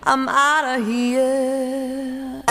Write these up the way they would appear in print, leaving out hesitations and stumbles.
I'm out of here.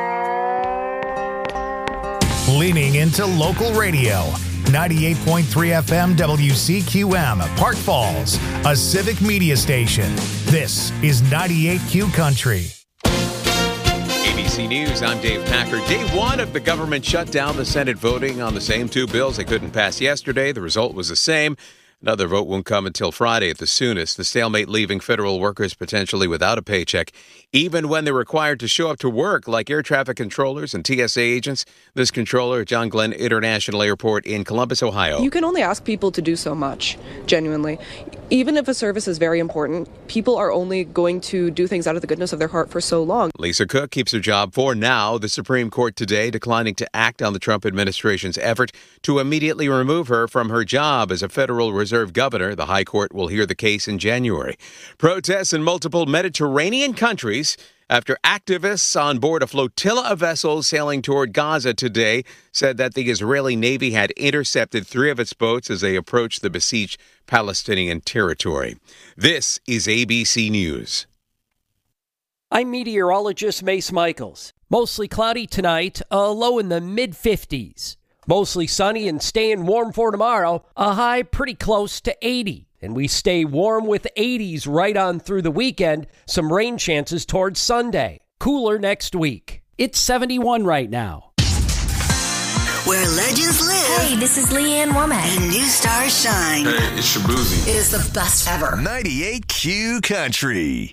Leaning into local radio. 98.3 FM WCQM, Park Falls, a civic media station. This is 98Q Country. ABC News, I'm Dave Packer. Day one of the government shutdown, the Senate voting on the same two bills they couldn't pass yesterday. The result was the same. Another vote won't come until Friday at the soonest. The stalemate leaving federal workers potentially without a paycheck, even when they're required to show up to work, like air traffic controllers and TSA agents. This controller at John Glenn International Airport in Columbus, Ohio. You can only ask people to do so much, genuinely. Even if a service is very important, people are only going to do things out of the goodness of their heart for so long. Lisa Cook keeps her job for now. The Supreme Court today declining to act on the Trump administration's effort to immediately remove her from her job as a Federal Reserve governor. The High Court will hear the case in January. Protests in multiple Mediterranean countries after activists on board a flotilla of vessels sailing toward Gaza today said that the Israeli Navy had intercepted 3 of its boats as they approached the besieged Palestinian territory. This is ABC News. I'm meteorologist Mace Michaels. Mostly cloudy tonight, a low in the mid-50s. Mostly sunny and staying warm for tomorrow, a high pretty close to 80. And we stay warm with 80s right on through the weekend. Some rain chances towards Sunday. Cooler next week. It's 71 right now. Where legends live. Hey, this is Leanne Womack. And new stars shine. Hey, it's Shabuzi. It is the best ever. 98Q Country.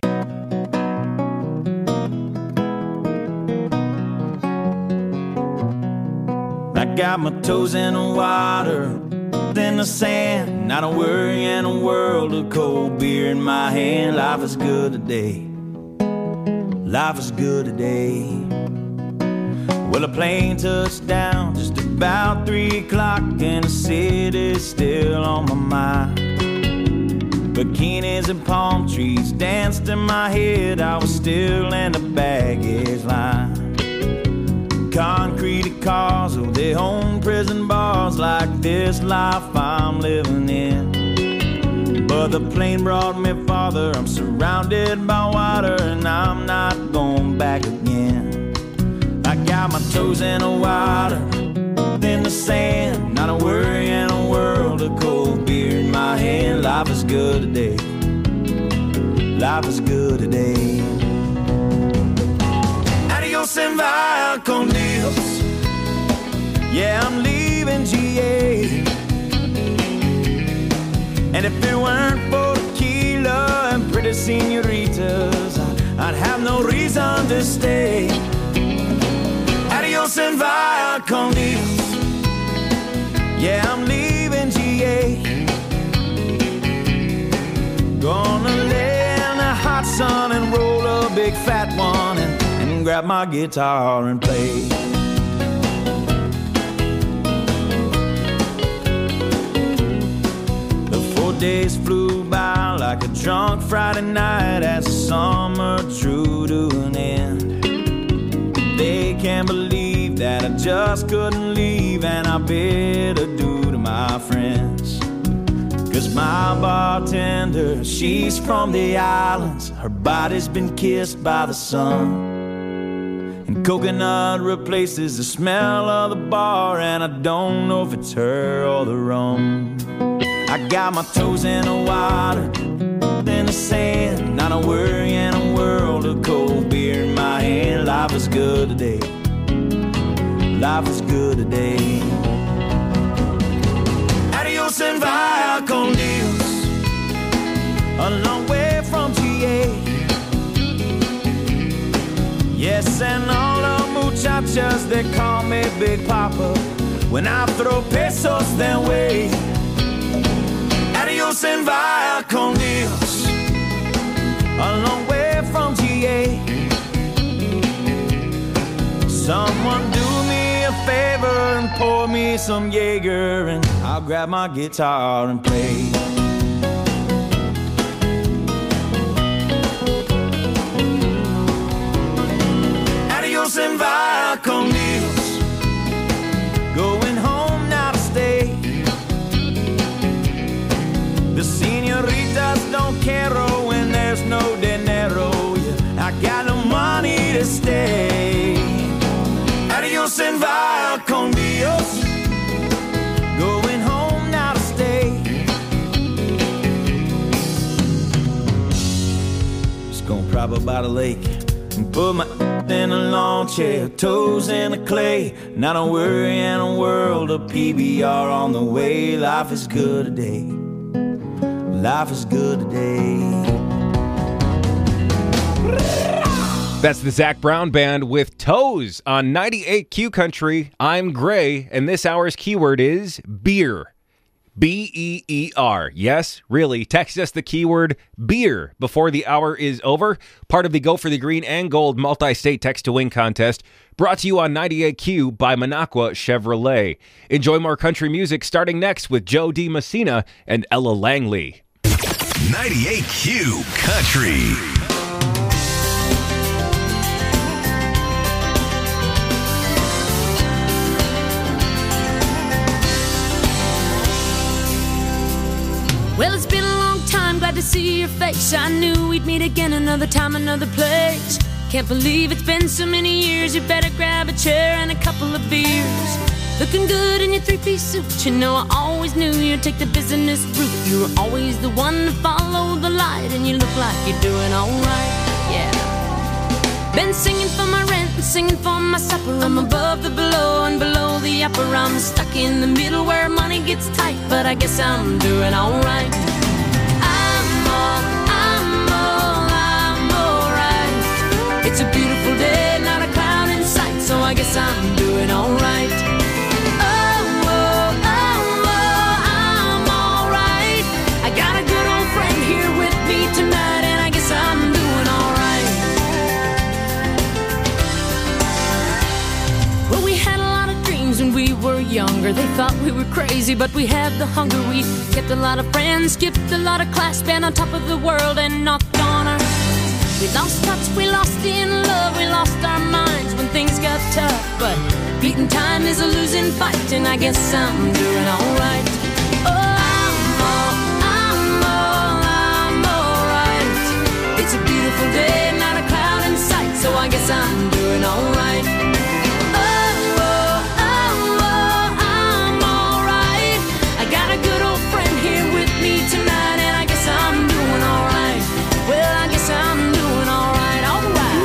I got my toes in the water, in the sand, not a worry in a world of cold beer in my hand. Life is good today. Life is good today. Well, a plane touched down just about 3 o'clock, and the city's still on my mind. Bikinis and palm trees danced in my head. I was still in the baggage line. Concrete cars, oh, they own prison bars like this life I'm living in. But the plane brought me farther. I'm surrounded by water, and I'm not going back again. I got my toes in the water, in the sand, not a worry in a world of cold beer in my hand. Life is good today. Life is good today. Adios and via con Dios. Yeah, I'm leaving GA. And if it weren't for tequila and pretty senoritas, I'd have no reason to stay. Adios and via con Dios. Yeah, I'm leaving GA. Gonna lay in the hot sun and roll a big fat one and grab my guitar and play. The 4 days flew by like a drunk Friday night as the summer drew to an end. They can't believe that I just couldn't leave, and I bid adieu to my friends. 'Cause my bartender, she's from the islands. Her body's been kissed by the sun. And coconut replaces the smell of the bar, and I don't know if it's her or the rum. I got my toes in the water, in the sand, not a worry in a world of cold beer in my hand. Life is good today. Life is good today. Adios and via con Dios. A long way from GA. Yes, and all the muchachas, they call me Big Papa when I throw pesos their way. Adios and via con Dios. A long way from GA. Someone do me a favor and pour me some Jaeger, and I'll grab my guitar and play. Adios and via con Dios. Going home now to stay. The senoritas don't care when there's no dinero. Yeah, I Gonna prop up by the lake and put my in a lawn chair, toes in the clay. Not a worry in a world of PBR on the way. Life is good today. Life is good today. That's the Zac Brown Band with Toes on 98Q Country. I'm Gray, and this hour's keyword is beer. B-E-E-R. Yes, really. Text us the keyword beer before the hour is over. Part of the Go for the Green and Gold multi-state text-to-win contest brought to you on 98Q by Minocqua Chevrolet. Enjoy more country music starting next with Joe D. Messina and Ella Langley. 98Q Country. Well, it's been a long time, glad to see your face. I knew we'd meet again another time, another place. Can't believe it's been so many years. You better grab a chair and a couple of beers. Looking good in your three-piece suit. You know I always knew you'd take the business route. You were always the one to follow the light, and you look like you're doing alright, yeah. Been singing for my rent and singing for my supper. I'm above the below and below the upper. I'm stuck in the middle where money gets tight, but I guess I'm doing alright. I'm alright. It's a beautiful day, not a cloud in sight, so I guess I'm doing alright. I'm alright. I got a good old friend here with me tonight, and I guess I'm doing alright. Well, we had a lot of dreams when we were younger. They thought we were crazy, but we had the hunger. We kept a lot of friends, skipped a lot of class, been on top of the world and knocked on our. We lost touch, we lost in love, we lost our minds when things got tough. But beating time is a losing fight, and I guess I'm doing alright. I'm alright. It's a beautiful day, not a cloud in sight, so I guess I'm doing alright. I'm alright. I got a good old friend here with me tonight, and I guess I'm doing alright. Well, I guess I'm doing alright, alright.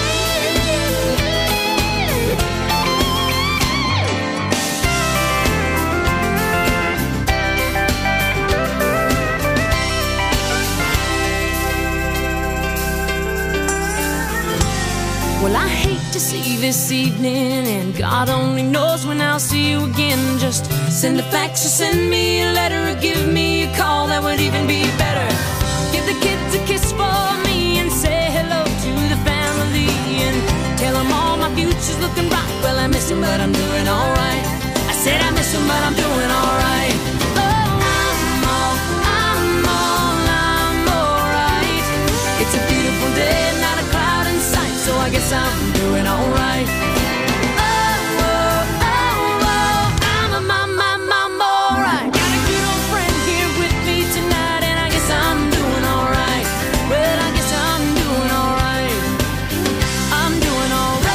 Well, I hate to see you this evening, and God only knows when I'll see you again. Just send a fax or send me a letter or give me a call, that would even be better. Give the kids a kiss for me and say hello to the family, and tell them all my future's looking bright. Well, I miss them, but I'm doing alright. I said I miss them, but I'm doing alright. I'm alright. It's a beautiful day, not a cloud in sight, so I guess I'm doing alright. I'm alright. Got a good old friend here with me tonight, and I guess I'm doing alright. Well, I guess I'm doing alright. I'm doing alright.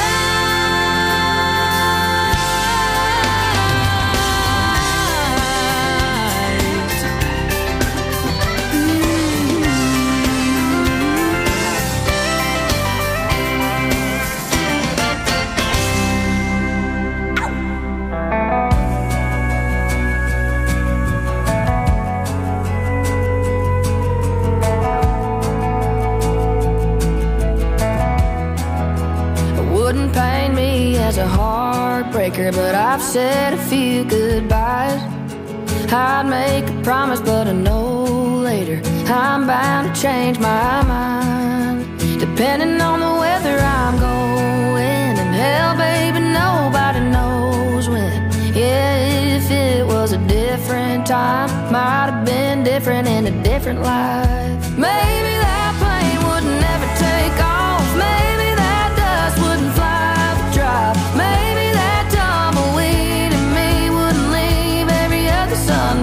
Wouldn't pain me as a heartbreaker, but I've said a few goodbyes. I'd make a promise, but I know later I'm bound to change my mind. Depending on the weather I'm going, and hell, baby, nobody knows when. Yeah, if it was a different time, might have been different in a different life. Maybe that plane would never take off. Maybe that dust wouldn't fly the drive. Maybe that tumbleweed in me wouldn't leave every other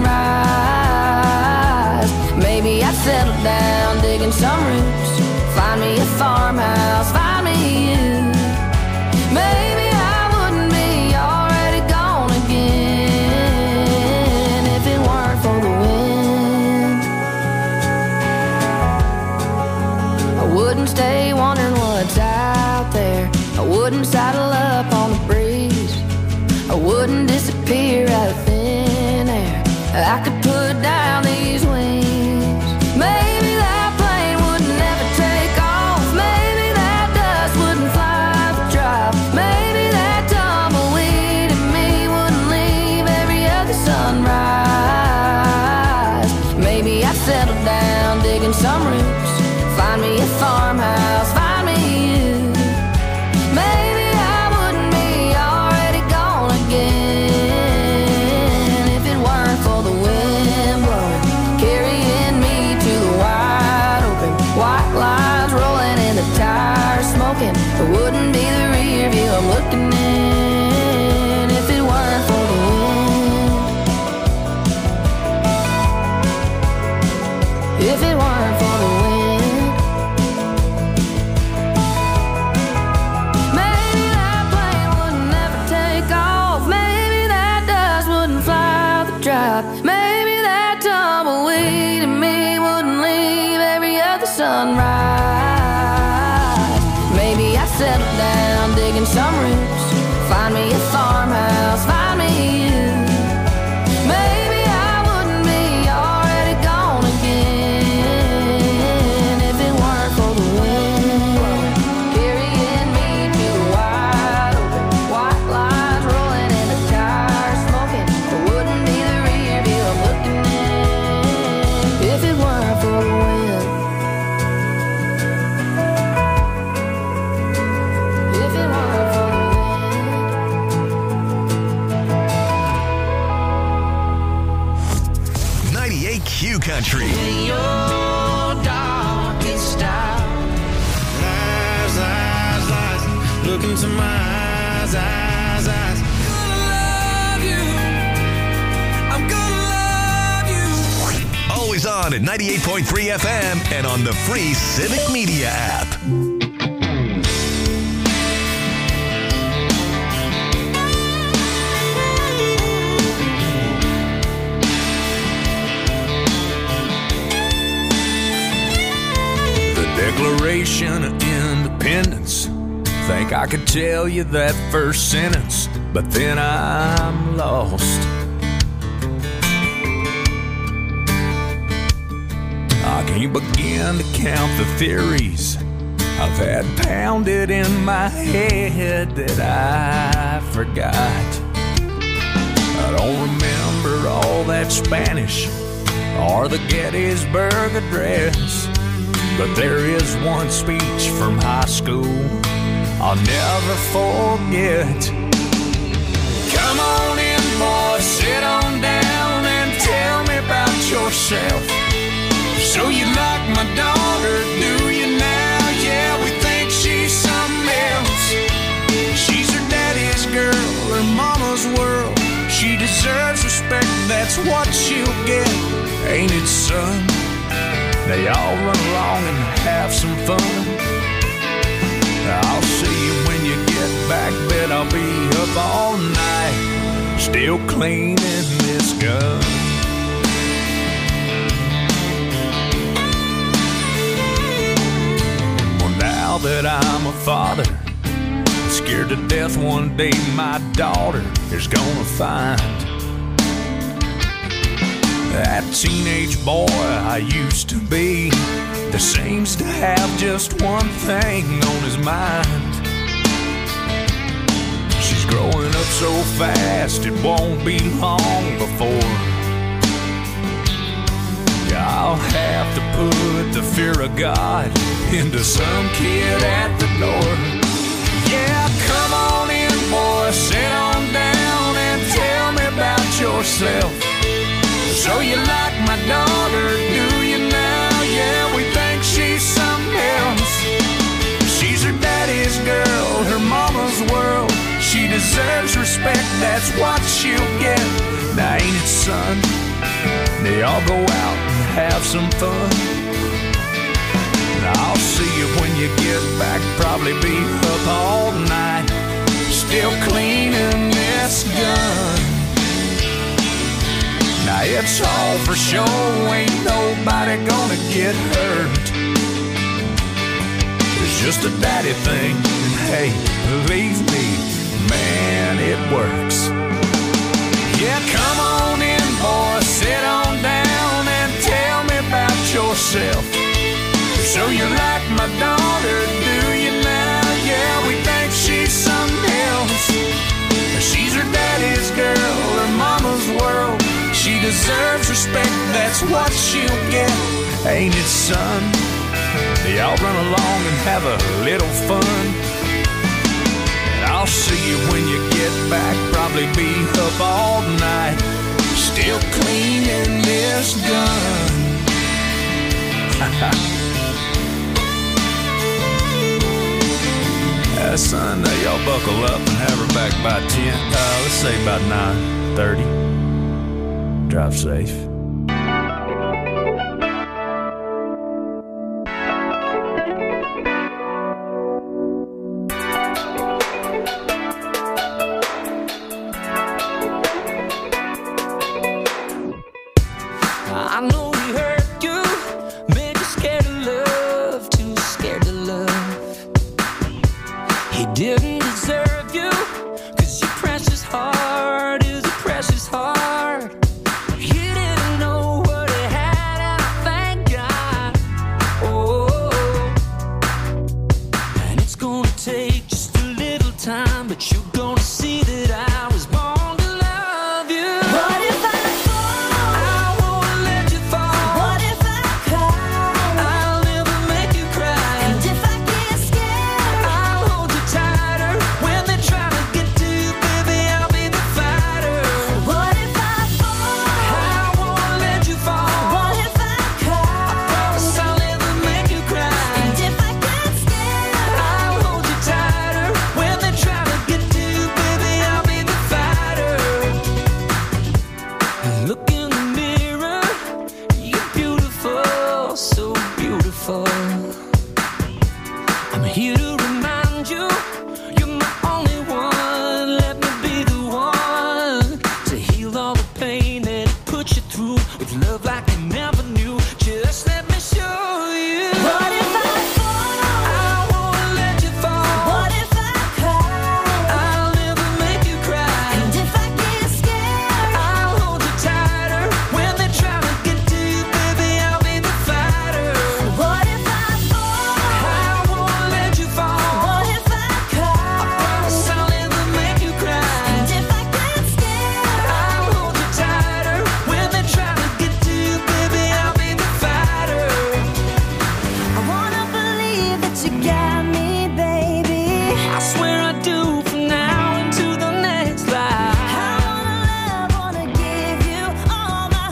sunrise. Maybe I'd settle down digging some roots, find me a farmhouse, find me you. Maybe I wouldn't be already gone again if it weren't for the wind. I wouldn't wouldn't stay wondering what's out there. I wouldn't saddle up on the breeze. I wouldn't disappear out of thin air. I could put down these wings. Maybe that plane wouldn't ever take off. Maybe that dust wouldn't fly the drop. Maybe that tumbleweed in me wouldn't leave every other sunrise. Maybe I'd settle down digging some roots. Find me a farmhouse, find me you. Maybe I wouldn't be already gone again if it weren't for the wind blowing, carrying me to the wide open. White lines rolling and the tires smoking. It wouldn't be the rear view I'm looking in if it weren't for the wind. If it weren't for the wind. Maybe that tumbleweed in me wouldn't leave every other sunrise. Maybe I'd settle down digging some roots. Find me a farmhouse, find me you. Maybe I wouldn't be already gone again if it weren't for the wind carrying me to the wide open. White lines rolling and the tires smoking. It wouldn't be the rear view I'm looking in if it weren't for the wind. If it weren't for the wind. 98Q Country. In your darkest hour. Lies, lies, lies. Look into my eyes, eyes, eyes. Gonna love you. I'm gonna love you. Always on at 98.3 FM and on the free Civic Media app. Declaration of Independence. Think I could tell you that first sentence, but then I'm lost. I can't begin to count the theories I've had pounded in my head that I forgot. I don't remember all that Spanish or the Gettysburg Address, but there is one speech from high school I'll never forget. Come on in, boy, sit on down and tell me about yourself. So you like my daughter, do you now? Yeah, we think she's something else. She's her daddy's girl, her mama's world. She deserves respect, that's what she'll get. Ain't it, son? They all run along and have some fun. I'll see you when you get back, bet I'll be up all night, still cleaning this gun. Well, now that I'm a father, I'm scared to death one day my daughter is gonna find that teenage boy I used to be that seems to have just one thing on his mind. She's growing up so fast it won't be long before I'll have to put the fear of God into some kid at the door. Yeah, come on in, boy, sit on down and tell me about yourself. So you like my daughter, do you now? Yeah, we think she's something else. She's her daddy's girl, her mama's world. She deserves respect, that's what she'll get. Now ain't it, son? They all go out and have some fun. Now I'll see you when you get back, probably be up all night, still cleaning this gun. Now it's all for show, ain't nobody gonna get hurt. just a daddy thing. And hey, believe me, man, it works. Yeah, come on in, boy, sit on down and tell me about yourself. So you like my daughter, do you now? Yeah, we think she's something else. She's her daddy's girl, her mama's world. She deserves respect, that's what she'll get. Ain't it, son? Y'all run along and have a little fun. And I'll see you when you get back. Probably be up all night, still cleaning this gun. Son, y'all buckle up and have her back by 10. Let's say about 9:30. Drive safe. I know he hurt you, made you scared of love, too scared to love. He didn't deserve you, 'cause your precious heart is a precious heart. He didn't know what he had, and I thank God. Oh, and it's gonna take just a little time, but you're gonna see that I was born to love you. What if I fall? I won't let you fall. What if I cry? I'll never make you cry. And if I get scared, I'll hold you tighter. When they try to get to you, baby, I'll be the fighter. What if I fall? I won't let you fall. What if I cry? I promise I'll never make you cry. And if I get scared, I'll hold you tighter. When they try to get to you, baby, I'll be the fighter. Look in the mirror, you're beautiful, so beautiful. I'm here to remind you, you're my only one. Let me be the one to heal all the pain that it put you through with love like you never knew. Just let me show you. What if I fall? I won't let you fall. What if I cry? I'll never make you cry. And if I get scared, I'll hold you tighter. When they try to get to you, baby, I'll be the fighter. What if I fall? I won't let you fall. What if I cry? I promise I'll never make you cry. And if I get scared, I'll hold you tighter. When they try to get to you, baby, I'll be the fighter. I wanna believe that you got me, baby. I swear I do, from now into the next life. I wanna give you all my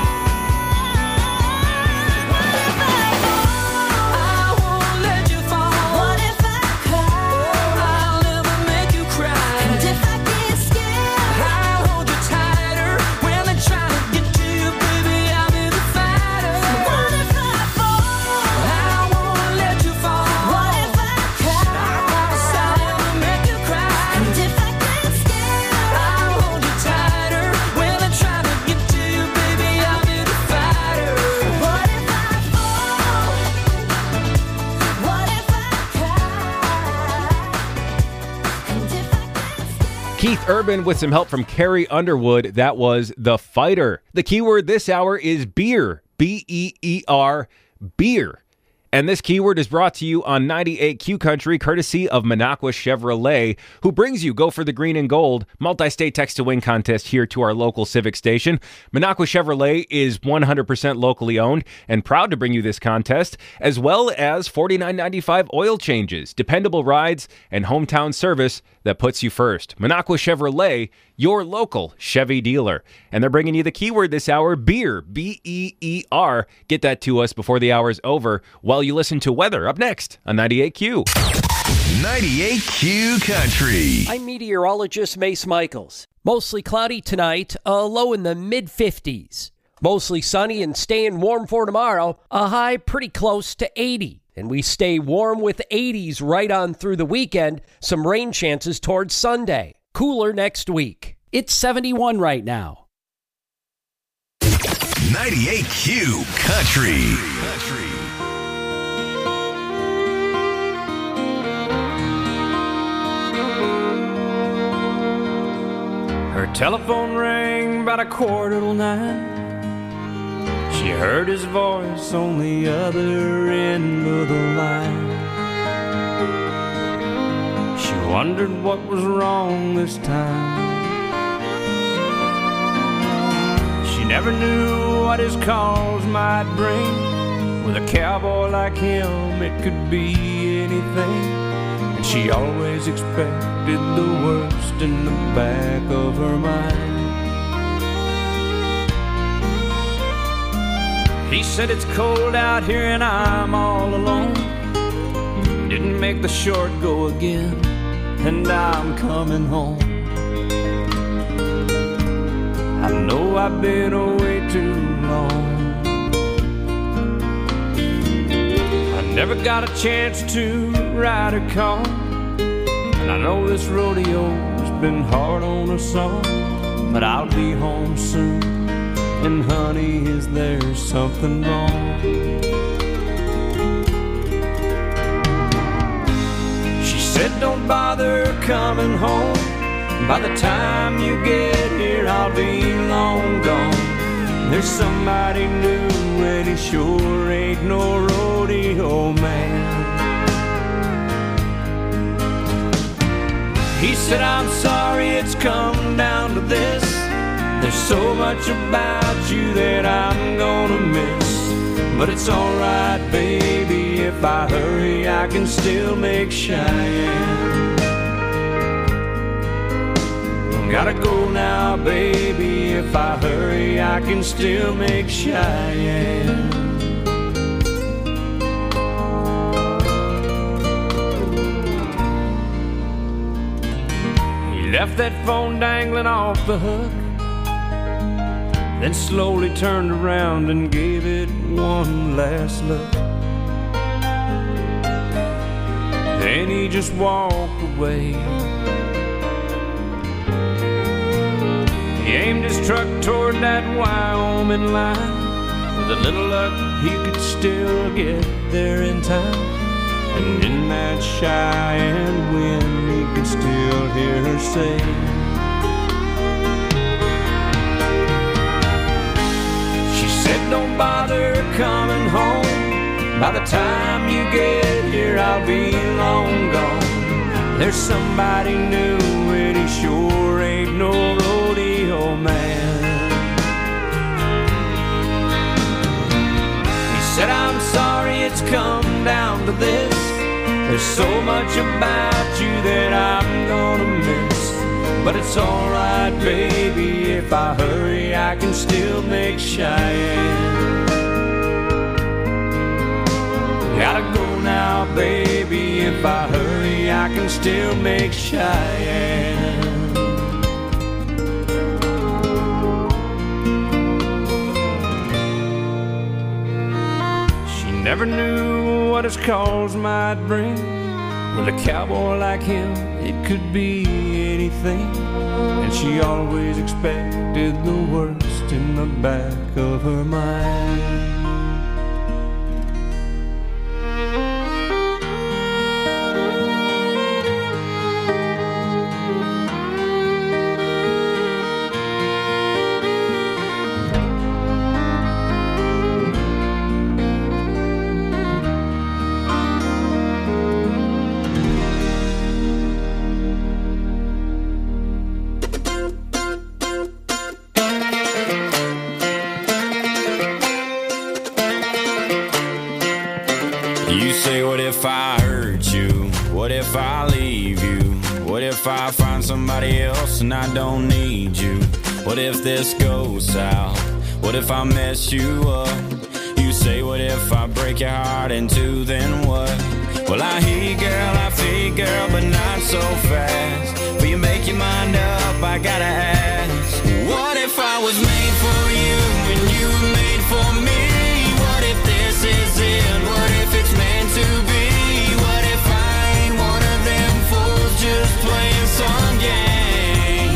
heart. What if I fall? I won't let you fall. What if I cry? I'll never make you cry. And if I get scared, I'll hold you tighter. When they try to get to you, baby, I'll be the fighter. What if I fall? I won't let you fall. What if I cry? I promise I'll never make you cry. And if I get scared, I'll hold you tighter. When they try to get to you, baby, I'll be the fighter. What if I fall? What if I cry? And if I get scared. Keith Urban with some help from Carrie Underwood. That was The Fighter. The keyword this hour is beer. B-E-E-R, beer. And this keyword is brought to you on 98Q Country, courtesy of Minocqua Chevrolet, who brings you Go for the Green and Gold multi-state text-to-win contest here to our local Civic station. Minocqua Chevrolet is 100% locally owned and proud to bring you this contest, as well as $49.95 oil changes, dependable rides, and hometown service that puts you first. Minocqua Chevrolet, your local Chevy dealer. And they're bringing you the keyword this hour, beer, B-E-E-R. Get that to us before the hour's over while you listen to weather up next on 98Q. 98Q Country. I'm meteorologist Mace Michaels. Mostly cloudy tonight, a low in the mid-50s. Mostly sunny and staying warm for tomorrow, a high pretty close to 80. And we stay warm with 80s right on through the weekend. Some rain chances towards Sunday. Cooler next week. It's 71 right now. 98Q Country. Her telephone rang about 9:15. She heard his voice on the other end of the line. She wondered what was wrong this time. She never knew what his calls might bring. With a cowboy like him, it could be anything. And she always expected the worst in the back of her mind. He said it's cold out here and I'm all alone. Didn't make the short go again, and I'm coming home. I know I've been away too long. I never got a chance to ride a car, and I know this rodeo's been hard on us all. But I'll be home soon, and honey, is there something wrong? She said don't bother coming home. By the time you get here, I'll be long gone. There's somebody new, and he sure ain't no rodeo man. He said, I'm sorry it's come down to this. There's so much about you that I'm gonna miss. But it's alright, baby, if I hurry, I can still make Cheyenne. Gotta go now, baby, if I hurry, I can still make Cheyenne. He left that phone dangling off the hook, then slowly turned around and gave it one last look. Then he just walked away. He aimed his truck toward that Wyoming line. With a little luck, he could still get there in time. And in that Cheyenne wind, he could still hear her say, she said, don't bother coming home. By the time you get here, I'll be long gone. There's somebody new, and he sure ain't no rodeo man. He said, I'm sorry it's come down to this. There's so much about you that I'm gonna miss. But it's alright, baby, if I hurry, I can still make Cheyenne. Gotta go now, baby, if I hurry, I can still make Cheyenne. She never knew what his calls might bring. With a cowboy like him, it could be anything. And she always expected the worst in the back of her mind. You say, what if I hurt you? What if I leave you? What if I find somebody else and I don't need you? What if this goes south? What if I mess you up? You say, what if I break your heart in two, then what? Well, I hear you, girl, I feel you, girl, but not so fast. Will you make your mind up? I gotta ask. What if I was made for you and you were made for me? What if this is it? What if it's meant to be? What if I ain't one of them fools just playing some game?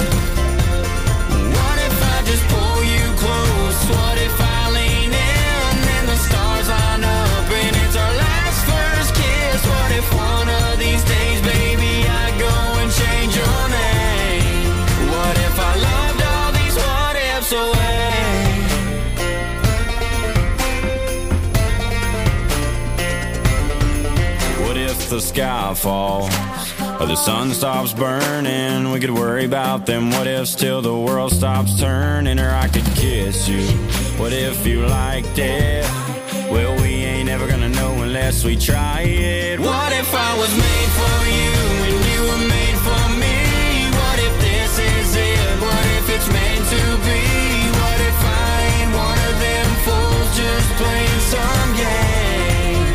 What if I just pull you close? What if I lean in and the stars line up and it's our last first kiss? What if one of these days, baby, I go and change your name? What if the sky falls or the sun stops burning? We could worry about them what ifs till the world stops turning. Or I could kiss you, what if you liked it? Well, we ain't ever gonna know unless we try it. What if I was made for you and you were made for me? What if this is it? What if it's meant to be? What if I ain't one of them fools just playing some game?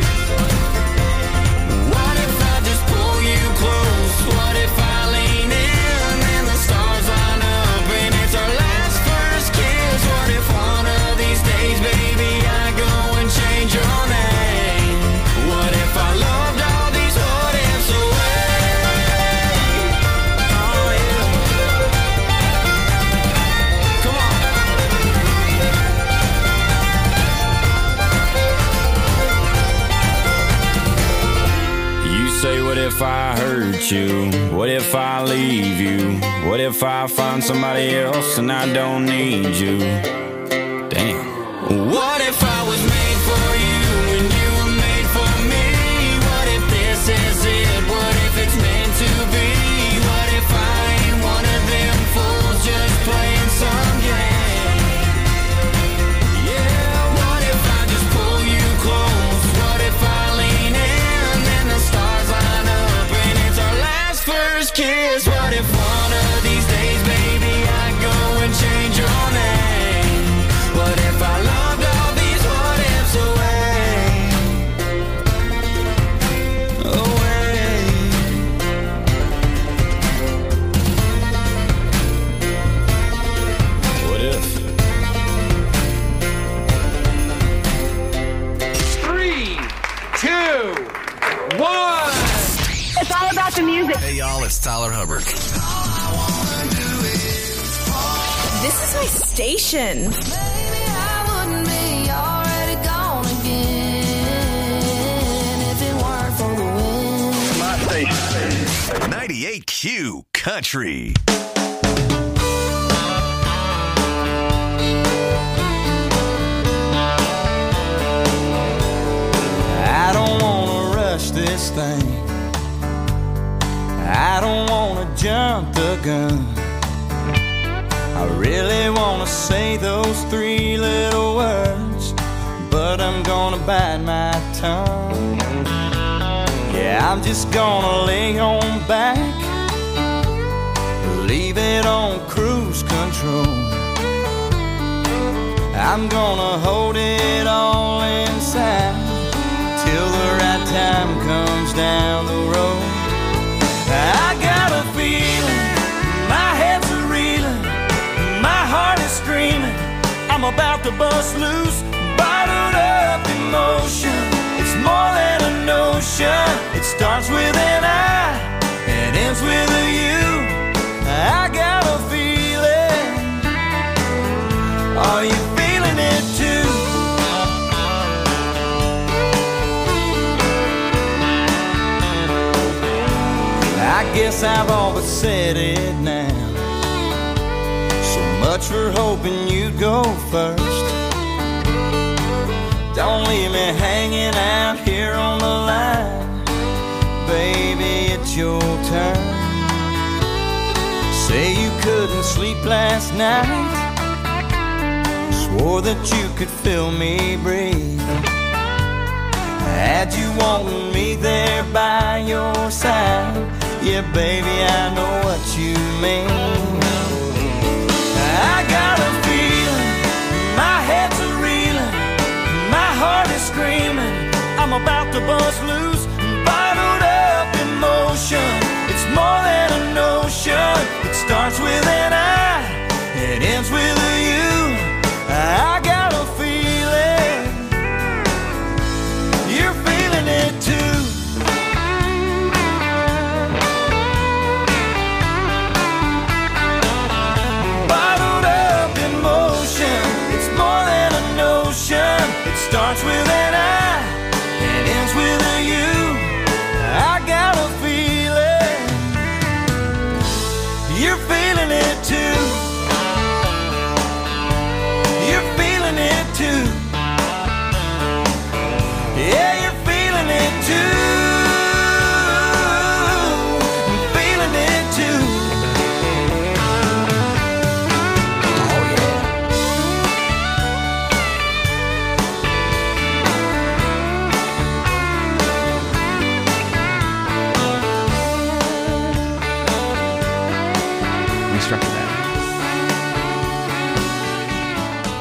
What if I just pull you close? What if I lean in and the stars line up and it's our last first kiss? What if one of these days, baby, I go and change your name? What if I loved all these what ifs away? Oh yeah. Come on. You say, what if I hurt you? What if I leave you? What if I find somebody else and I don't need you? Damn. What if I was made for you and you were made for me? What if this is it? What if it's meant to be? What if I ain't one of them fools just playing some game? Yeah, what if I just pull you close? What if I lean in and the stars line up and it's our last first kiss? What if one of these days, baby, I go and change your name? What if I loved all these what ifs away? Away. What if? 3, 2, 1. It's all about the music. Hey, y'all, it's Tyler Hubbard. This is my station. My station. 98Q Country. I don't wanna rush this thing. I don't wanna jump the gun. I really wanna say those 3 little words, but I'm gonna bite my tongue. Yeah, I'm just gonna lay on back, leave it on cruise control. I'm gonna hold it all inside till the right time comes down the road. I got a feeling, my head's a reeling, my heart is screaming, I'm about to bust loose, bottled up emotion. It's more than a notion. It starts with an I and ends with a you. I got a feeling. Are you feeling it too? I guess I've all but said it now. So much for hoping you'd go first. Don't leave me hanging out here on the line. Baby, it's your turn. Say you couldn't sleep last night, swore that you could feel me breathe. Had you wanting me there by your side. Yeah, baby, I know what you mean. I got a feeling, my head's a reeling, my heart is screaming, I'm about to bust loose, bottled up emotion. It's more than a notion. It starts with an I, it ends with a you. I got a feeling, you're feeling it too. Bottled up emotion. It's more than a notion. It starts with an I, it ends with a you. I got a feeling, you're feeling it too.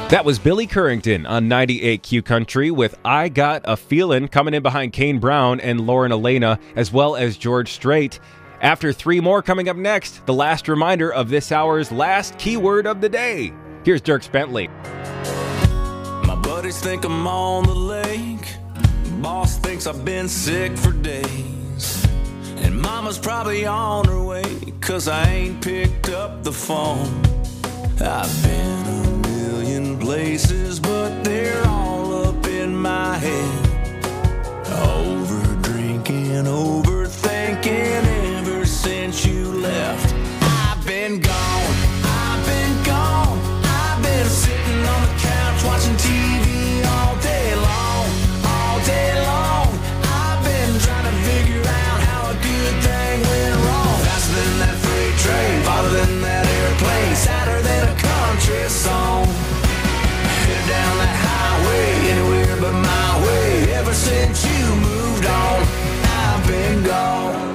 That was Billy Currington on 98Q Country with I Got a Feelin', coming in behind Kane Brown and Lauren Elena, as well as George Strait. After 3 more coming up next, the last reminder of this hour's last keyword of the day. Here's Dierks Bentley. My buddies think I'm on the lake. Boss thinks I've been sick for days. And mama's probably on her way, 'cause I ain't picked up the phone. I've been a million places, but they're all up in my head. Over drinking, overthinking, ever since you left. I've been gone, I've been gone. I've been sitting on the couch watching TV all day long, all day long. I've been trying to figure out how a good thing went wrong. Faster than that freight train, farther than that airplane, sadder than a country song. Head down that highway, anywhere but my way. Ever since you moved on, I've been gone.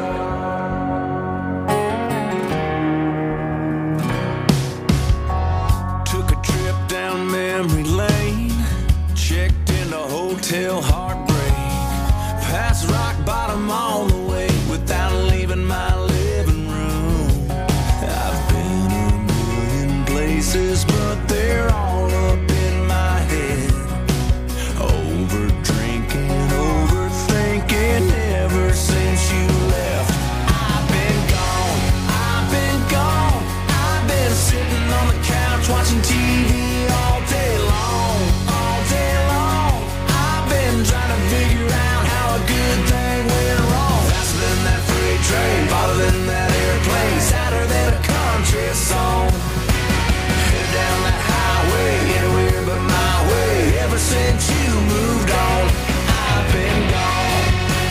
Took a trip down memory lane, checked into Hotel Heartbreak, past rock bottom all the way without leaving my living room. I've been a million places, but they're all up in my head. Over drinking, overthinking, ever since you left. I've been gone, I've been gone. I've been sitting on the couch watching TV all day long, all day long. I've been trying to figure out how a good thing went wrong. Faster than that freight train, farther than that airplane, sadder than a country song. Head down that highway, anywhere but my way. Ever since you moved on, I've been gone.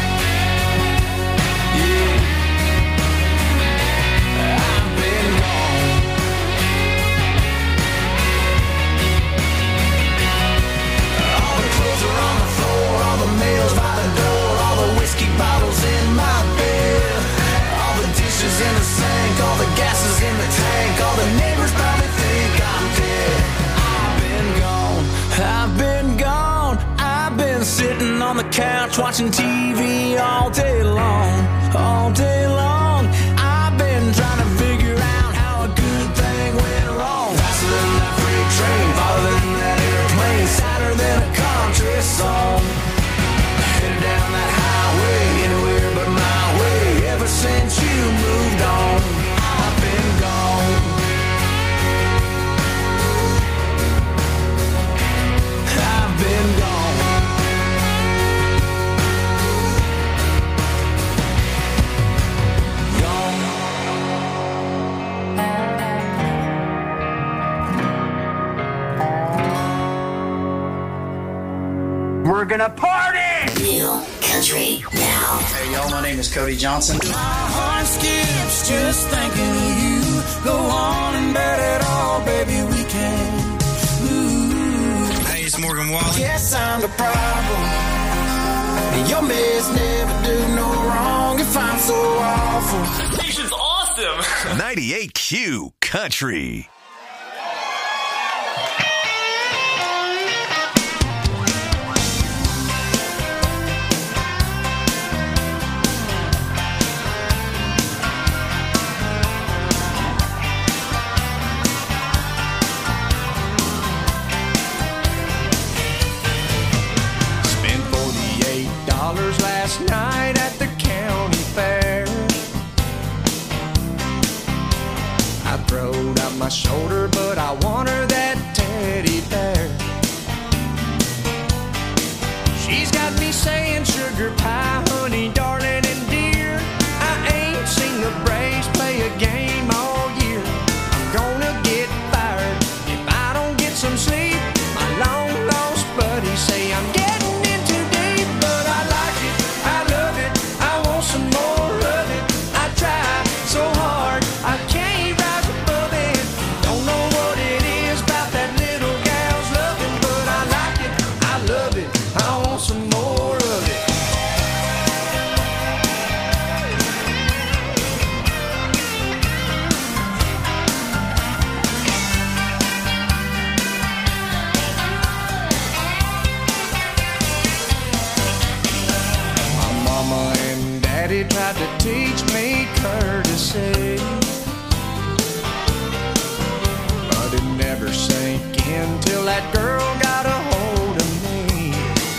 Yeah, I've been gone. All the clothes are on the floor, all the mail's by the door, all the whiskey bottles in my bed, all the dishes in the sink, all the gases in the tank, all the neighbors probably think I'm dead. I've been gone, I've been gone. I've been sitting on the couch watching TV all day long, all day long. I've been trying to figure out how a good thing went wrong. Faster than that freight train, farther than that airplane, sadder than a country song. Headed down that highway, anywhere but my way. Ever since you moved on, I've been gone. I've been gone. We're gonna party! Real country now. Hey y'all, my name is Cody Johnson. My heart skips just thinking of you. Go on and bet it all, baby, we can. Ooh. Hey, it's Morgan Wallen. Guess I'm the problem. Your mess never do no wrong if I'm so awful. Station's awesome. 98Q Country. Last night at the county fair, I throwed out my shoulder, but I want her that teddy bear. She's got me saying sugar pie, honey, darling, and dear. I ain't seen the Braves play a game all year. I'm gonna get fired if I don't get some sleep. My long lost buddies say I'm getting in too deep, but I like it, I love it, I want some more of it. I try so hard, I can't rise above it. Don't know what it is, Daddy tried to teach me courtesy, but it never sank in till that girl got a hold of me.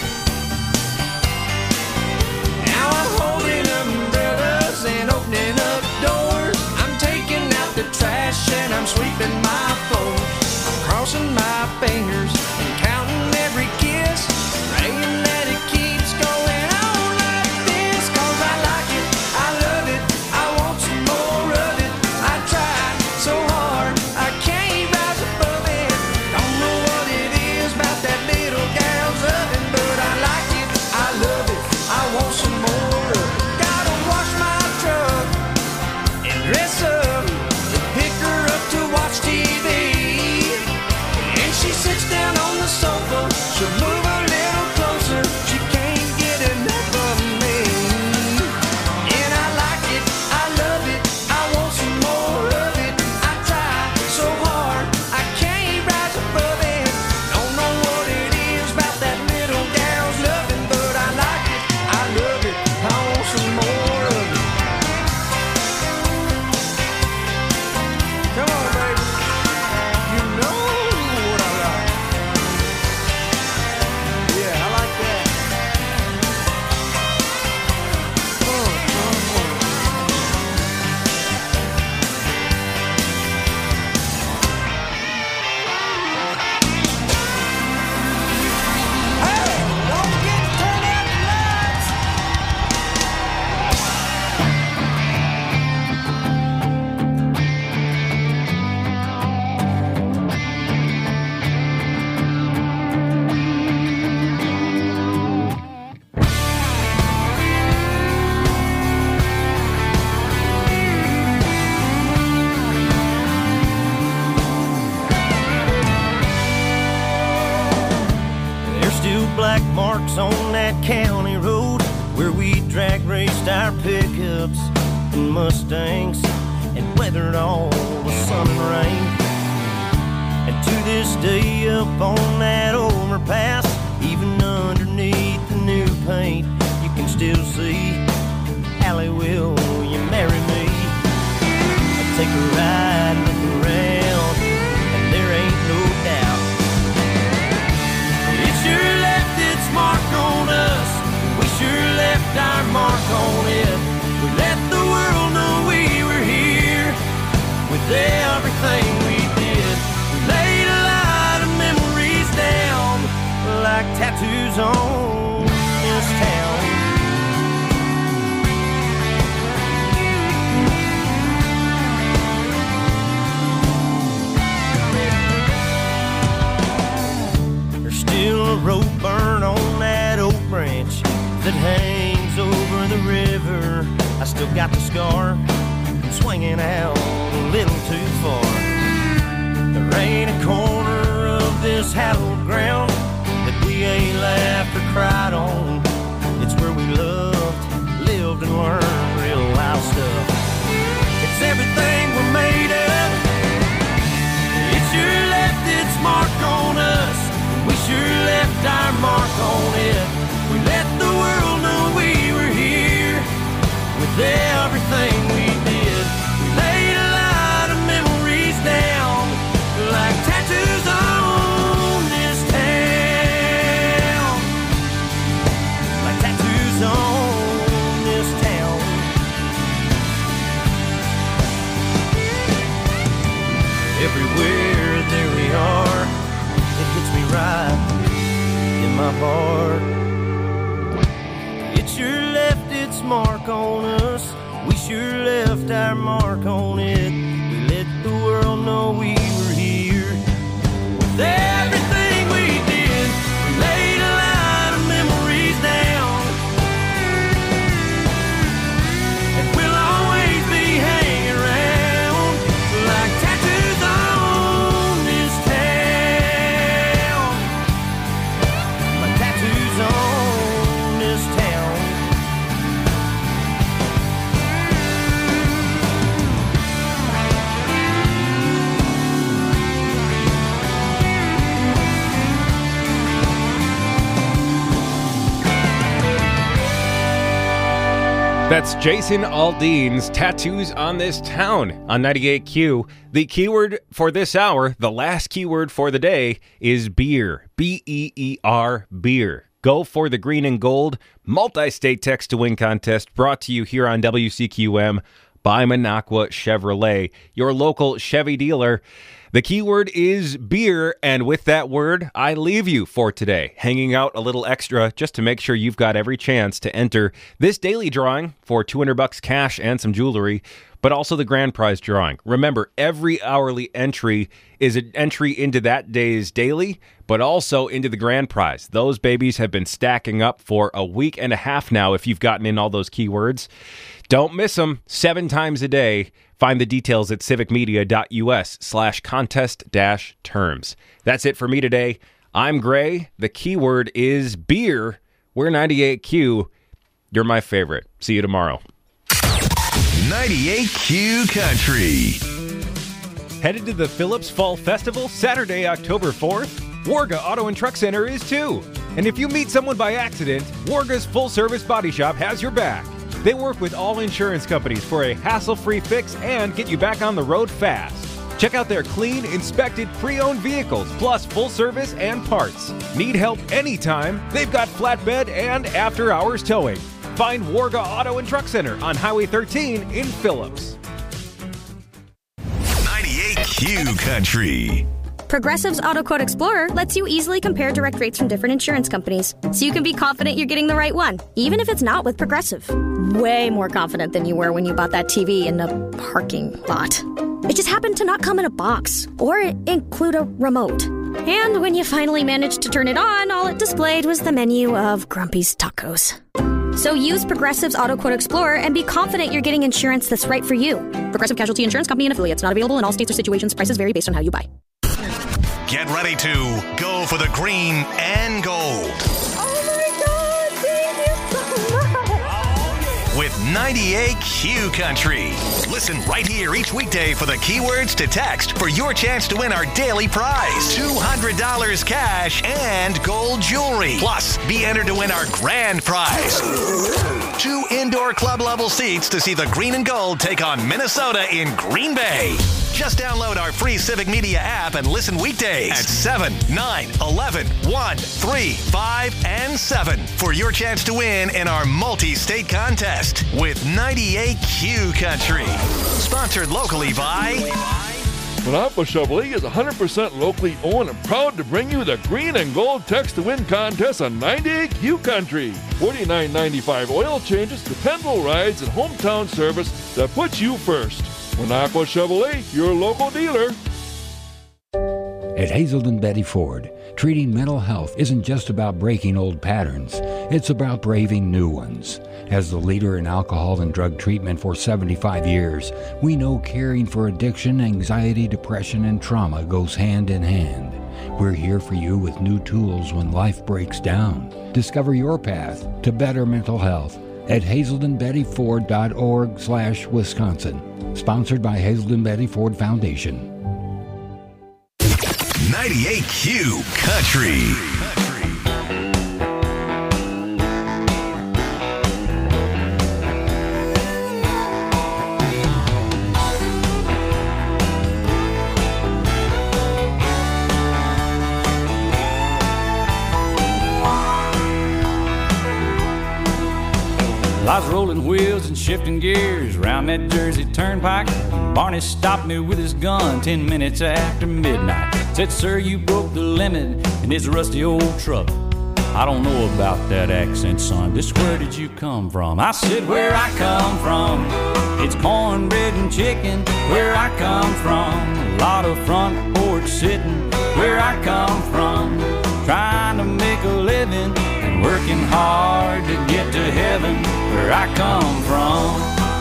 Now I'm holding umbrellas and opening up doors. I'm taking out the trash and I'm sweeping my floors. I'm crossing my fingers and counting every kiss, praying that it keeps going on like this. 'Cause I like it, I love it, I want some more of it. I tried so hard, I can't rise above it. Don't know what it is about that little gal's oven, but I like it, I love it, I want some more of it. Gotta wash my truck and dress up and pick her up to watch TV. And she sits down on the sofa, she'll move a little closer, she can't get enough of me. And I like it, I love it, I want some more of it. I try so hard, I can't rise above it. Don't know what it is about that little gal's loving, but I like it, I love it, I want some more of it. Come on, baby, you know what I like. Yeah, I like that. There's still black marks on that county road where we drag raced our pickups and Mustangs and weathered all the sun and rain. And to this day up on that overpass, even underneath the new paint, you can still see Allie, will you marry me? I take a ride and look around, and there ain't no doubt it sure left its mark on us. We sure left our mark on it. We let the world know we were here with everything we did. We laid a lot of memories down like tattoos on this town. There's still a rope burn on that oak branch that hangs over the river. I still got the scar swinging out a little too far. There ain't a corner of this hallowed ground that we ain't laughed or cried on. It's where we loved, lived, and learned real wild stuff. It's everything we're made of. It sure left its mark on us. We sure left our mark on it. We let the world know we were here with everything we did. We laid a lot of memories down like tattoos on this town. Like tattoos on this town. Everywhere there we are, it hits me right in my heart. It sure left its mark on us. We sure left our mark on it. We let the world know we were here with everything we did. We laid a lot of memories down, and we'll always be hanging around like tattoos on this town. Like tattoos on this town. That's Jason Aldean's Tattoos on This Town on 98Q. The keyword for this hour, the last keyword for the day, is beer. B-E-E-R, beer. Go for the green and gold multi-state text-to-win contest brought to you here on WCQM by Minocqua Chevrolet, your local Chevy dealer. The keyword is beer, and with that word, I leave you for today, hanging out a little extra just to make sure you've got every chance to enter this daily drawing for $200 cash and some jewelry, but also the grand prize drawing. Remember, every hourly entry is an entry into that day's daily, but also into the grand prize. Those babies have been stacking up for a week and a half now if you've gotten in all those keywords. Don't miss them 7 times a day. Find the details at civicmedia.us/contest-terms. That's it for me today. I'm Gray. The keyword is beer. We're 98Q. You're my favorite. See you tomorrow. 98Q Country. Headed to the Phillips Fall Festival Saturday, October 4th? Warga Auto and Truck Center is too. And if you meet someone by accident, Warga's full-service body shop has your back. They work with all insurance companies for a hassle-free fix and get you back on the road fast. Check out their clean, inspected, pre-owned vehicles, plus full service and parts. Need help anytime? They've got flatbed and after-hours towing. Find Warga Auto and Truck Center on Highway 13 in Phillips. 98Q Country. Progressive's Auto Quote Explorer lets you easily compare direct rates from different insurance companies, so you can be confident you're getting the right one, even if it's not with Progressive. Way more confident than you were when you bought that TV in a parking lot. It just happened to not come in a box, or include a remote. And when you finally managed to turn it on, all it displayed was the menu of Grumpy's Tacos. So use Progressive's Auto Quote Explorer and be confident you're getting insurance that's right for you. Progressive Casualty Insurance Company and Affiliates. Not available in all states or situations. Prices vary based on how you buy. Get ready to go for the green and gold. Oh my God, thank you so much. With 98Q Country. Listen right here each weekday for the keywords to text for your chance to win our daily prize. $200 cash and gold jewelry. Plus, be entered to win our grand prize. 2 indoor club level seats to see the green and gold take on Minnesota in Green Bay. Just download our free Civic Media app and listen weekdays at 7, 9, 11, 1, 3, 5, and 7 for your chance to win in our multi-state contest with 98Q Country. Sponsored locally by Minocqua Chevrolet is 100% locally owned and proud to bring you the Green and Gold Text to Win contest on 98Q Country. $49.95 oil changes, dependable rides, and hometown service that puts you first. Minocqua Chevrolet, your local dealer. At Hazelden Betty Ford, treating mental health isn't just about breaking old patterns. It's about braving new ones. As the leader in alcohol and drug treatment for 75 years, we know caring for addiction, anxiety, depression, and trauma goes hand in hand. We're here for you with new tools when life breaks down. Discover your path to better mental health at hazeldenbettyford.org/Wisconsin. Sponsored by Hazelden Betty Ford Foundation. 98Q Country. I was rolling wheels and shifting gears around that Jersey Turnpike. Barney stopped me with his gun 10 minutes after midnight. Said, sir, you broke the limit in this rusty old truck. I don't know about that accent, son. Just where did you come from? I said, where I come from, it's cornbread and chicken. Where I come from, a lot of front porch sitting. Where I come from, trying to make a living and working hard to get to heaven. Where I come from,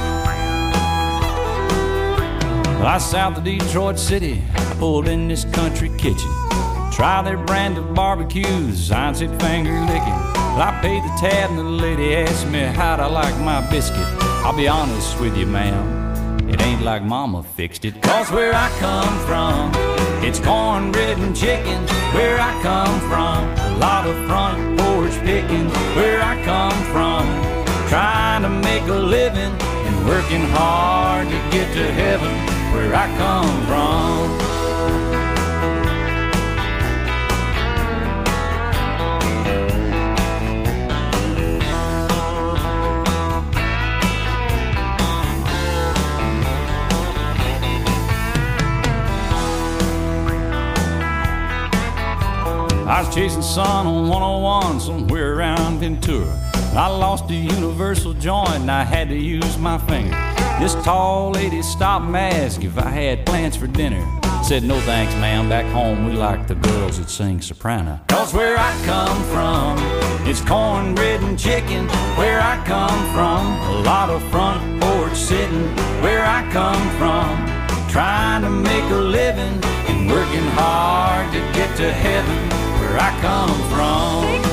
well, I south of Detroit City. I pulled in this country kitchen. Try their brand of barbecues. I said finger licking. Well, I paid the tab and the lady asked me how'd I like my biscuit. I'll be honest with you, ma'am, it ain't like mama fixed it. Cause where I come from, it's cornbread and chicken. Where I come from, a lot of front porch picking. Where I come from, trying to make make a living and working hard to get to heaven where I come from. I was chasing sun on 101 somewhere around Ventura. I lost a universal joint and I had to use my finger. This tall lady stopped and asked if I had plans for dinner. Said, no thanks, ma'am, back home we like the girls that sing soprano. Cause where I come from, it's cornbread and chicken. Where I come from, a lot of front porch sitting. Where I come from, trying to make a living and working hard to get to heaven. Where I come from.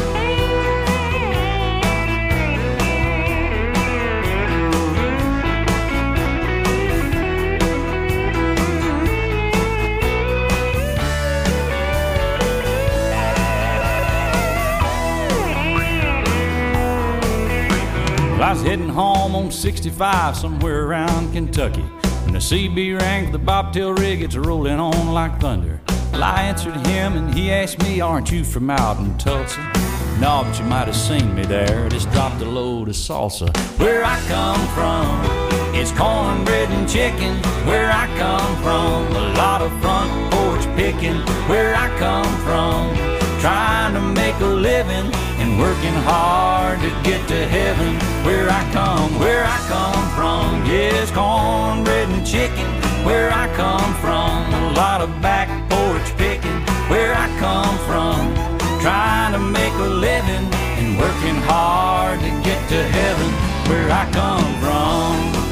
Well, I was heading home on 65 somewhere around Kentucky when the CB rang for the bobtail rig. It's rolling on like thunder. Well, I answered him and he asked me, aren't you from out in Tulsa? No, but you might have seen me there. Just dropped a load of salsa. Where I come from, it's cornbread and chicken. Where I come from, a lot of front porch picking. Where I come from, trying to make a living and working hard to get to heaven. Where I come from, yes, cornbread and chicken. Where I come from, a lot of back porch picking. Where I come from, trying to make a living and working hard to get to heaven. Where I come from,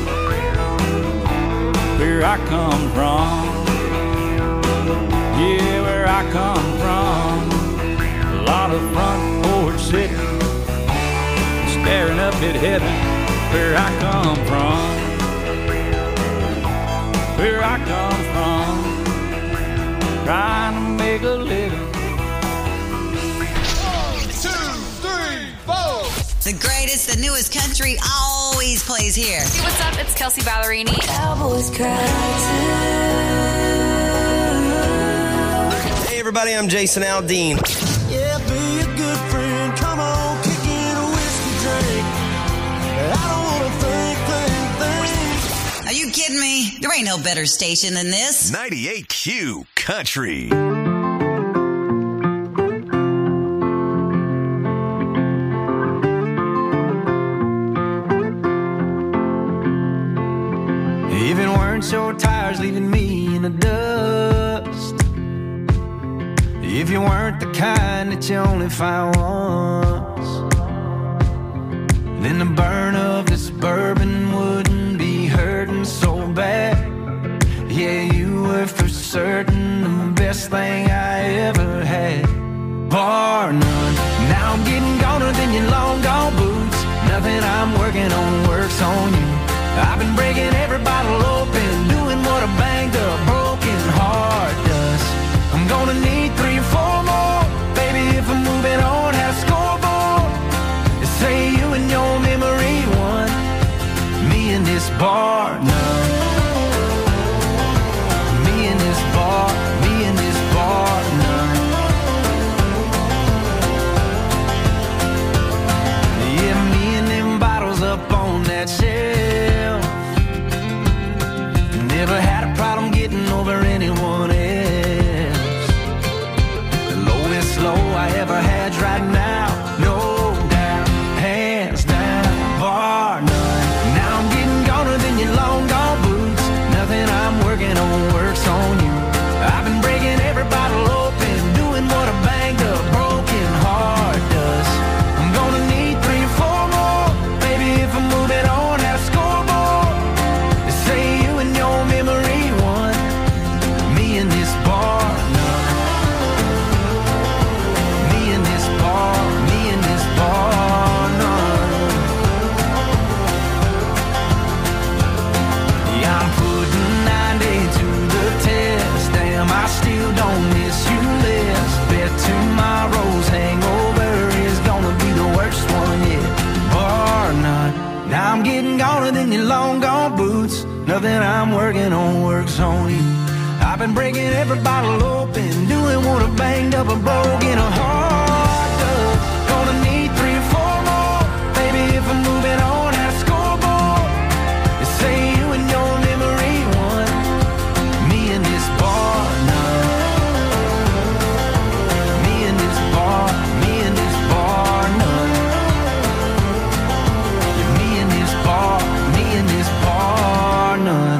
where I come from, yeah, where I come from. A lot of front porch sitting, staring up at heaven. Where I come from, where I come from, trying to make a living. 1, 2, 3, 4. The greatest, the newest country always plays here. Hey, what's up? It's Kelsey Ballerini. Cowboys cry too. Hey everybody, I'm Jason Aldean. Yeah, be a good friend. Come on, kick in a whiskey drink. I don't wanna think. Are you kidding me? There ain't no better station than this. 98Q Country. Even weren't your tires leaving me in the dust. If you weren't the kind that you only find once, then the burn of this bourbon wouldn't be hurting so bad. Yeah, you were for certain the best thing I ever had, bar none. Now I'm getting goner than your long gone boots. Nothing I'm working on works on you. I've been breaking every bottle open, doing what a banged up broken heart does. I'm gonna need 3 or 4 more, baby, if I'm moving on. Had a scoreboard, they say you and your memory won. Me in this bar none. Me in this bar none. Yeah, me and them bottles up on that shelf. Never had a problem getting over anyone else. The lowest low I ever had's right now, no doubt, hands down, bar none. Now I'm getting goner than your long gone getting goner than your long gone boots. Nothing I'm working on works on you. I've been breaking every bottle open, doing what I banged up and broke in a hard dub. Gonna need 3 or 4 more, baby, if I'm moving on that scoreboard. They say you and your memory won, me and this bar none. Me and this bar none. Yeah, me and this bar none.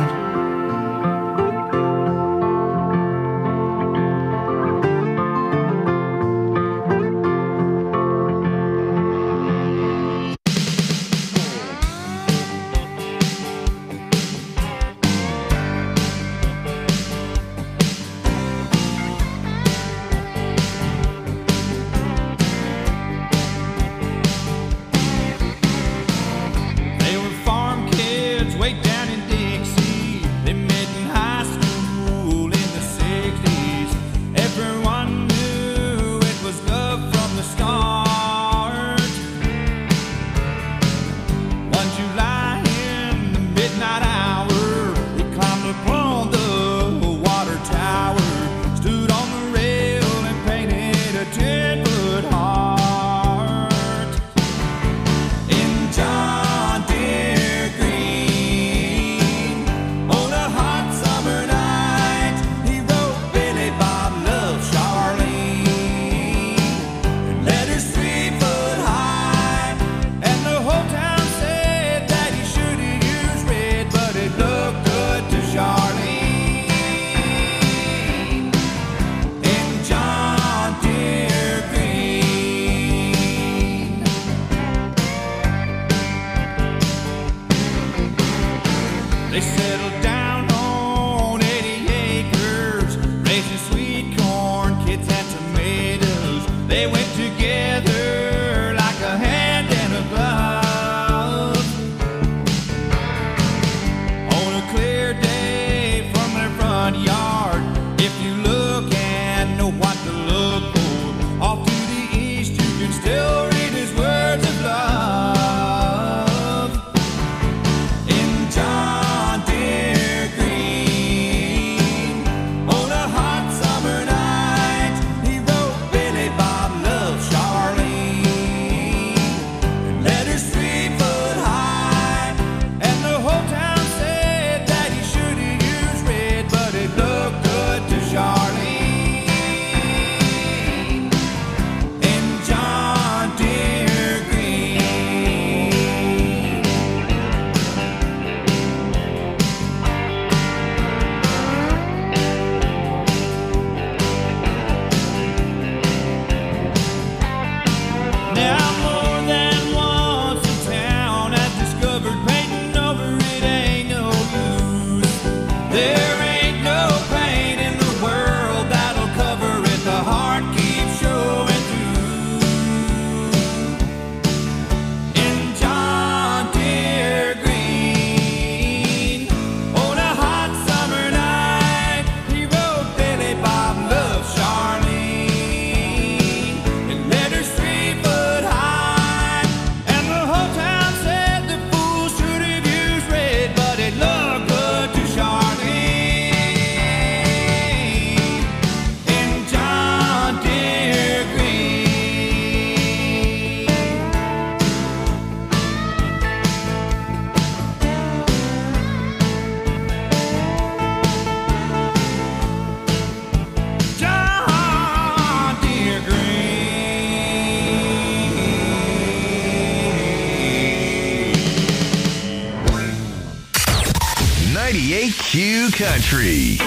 Q Country.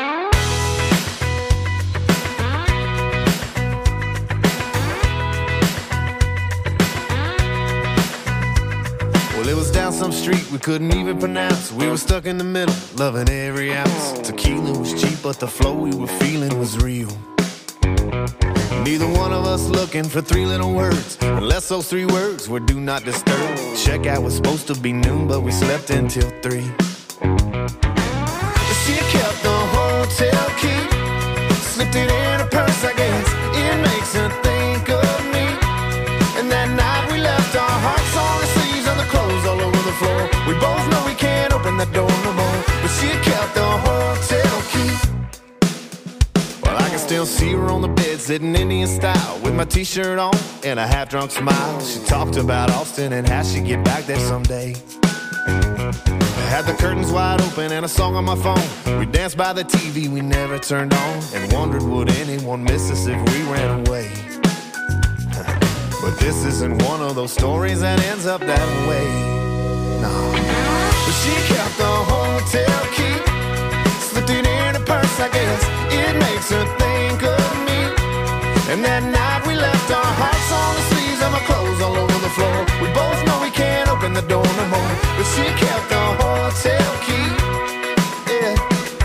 Well, it was down some street we couldn't even pronounce. We were stuck in the middle, loving every ounce. Tequila was cheap, but the flow we were feeling was real. Neither one of us looking for 3 little words, unless those 3 words were do not disturb. Checkout was supposed to be noon, but we slept until 3. She kept the hotel key, slipped it in her purse, I guess. It makes her think of me. And that night we left our hearts on the sleeves and the clothes all over the floor. open the door no more. But she kept the hotel key. Well, I can still see her on the bed, sitting Indian style, with my t-shirt on and a half-drunk smile. She talked about Austin and how she'd get back there someday. I had the curtains wide open and a song on my phone. We danced by the TV we never turned on, and wondered would anyone miss us if we ran away. But this isn't one of those stories that ends up that way. No. But she kept the hotel key, slipped it in her purse, I guess it makes her think of me. And that night we left our hearts on the sleeves of our clothes all over the floor. We both know we can't open the door no more, but she kept the hotel key. Yeah.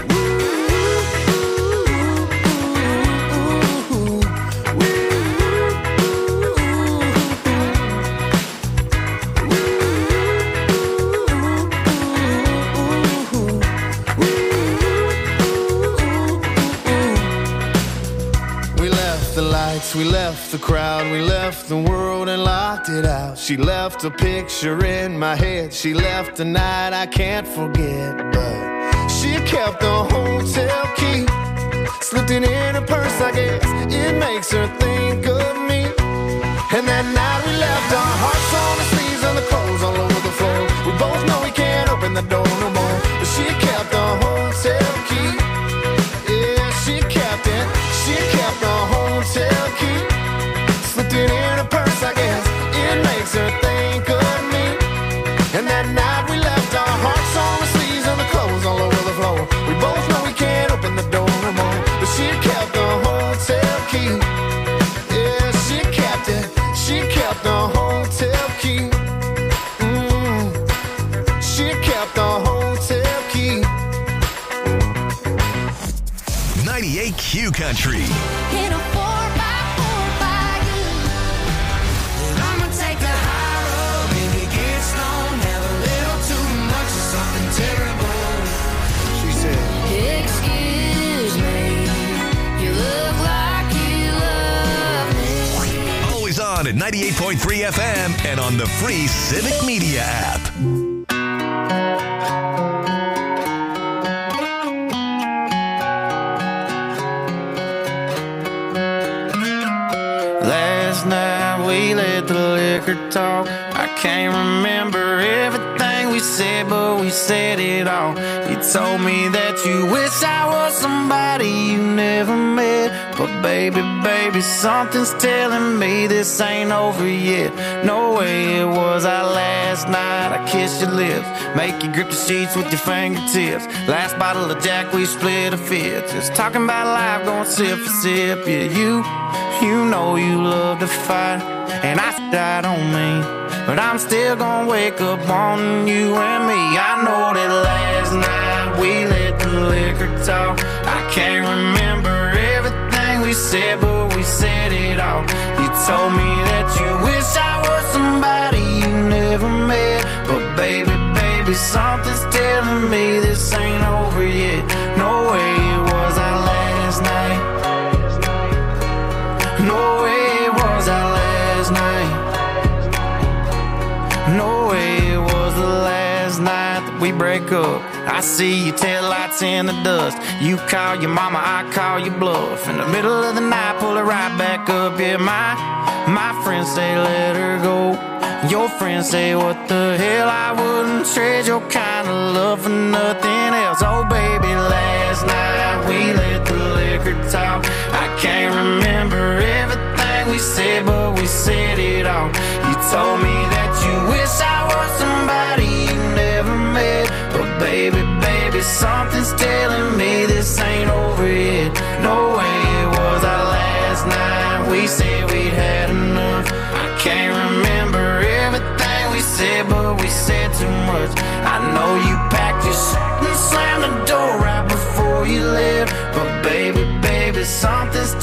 We left the crowd, we left the world and locked it out. She left a picture in my head, she left a night I can't forget. But she kept the hotel key, slipped it in her purse, I guess it makes her think of me. And that night we left our hearts on the sleeves and the clothes all over the floor. We both know we can't open the door no more, but she kept the hotel key. Yeah, she kept it, she kept the hotel key, slipped it in her purse, I guess it makes her think of me. And that night we left our hearts on the sleeves and the clothes all over the floor. We both know we can't open the door no more, but she kept the hotel key. Yeah, she kept it, she kept the hotel key. She kept the hotel key. 98 Q Country. In a 4x4 by you. And I'ma take the high road, baby, get stoned, have a little too much of something terrible. She said, Excuse me, you look like you love me. Always on at 98.3 FM and on the free Civic Media app. Last night we let the liquor talk. I can't remember everything we said, but we said it all. You told me that you wish I was somebody you never met. But baby, baby, something's telling me this ain't over yet. No way it was our last night. I kissed your lips, make you grip the sheets with your fingertips. Last bottle of Jack, we split a fifth. Just talking about life, going sip for sip. Yeah, you know you love to fight, and I don't mean, but I'm still gonna wake up on you and me. I know that last night we let the liquor talk. I can't remember everything we said, but we said it all. You told me that you wish I was somebody you never met. But baby, baby, something's telling me this ain't over yet. No way it was our last night. No way it was our last night. No way it was the last night that we break up. I see your taillights in the dust. You call your mama, I call your bluff. In the middle of the night, pull her right back up. Yeah, my friends say let her go. Your friends say what the hell, I wouldn't trade your kind of love for nothing else. Oh baby, last night we let the liquor talk. I can't remember everything we said, but we said it all. You told me that you wish I was somebody you never met. But baby, baby, something's telling me this ain't over yet. No way it was our last night. We said we'd had enough. I can't remember everything we said, but we said too much. I know you packed your shit and slammed the door right before you left. But baby, baby, something's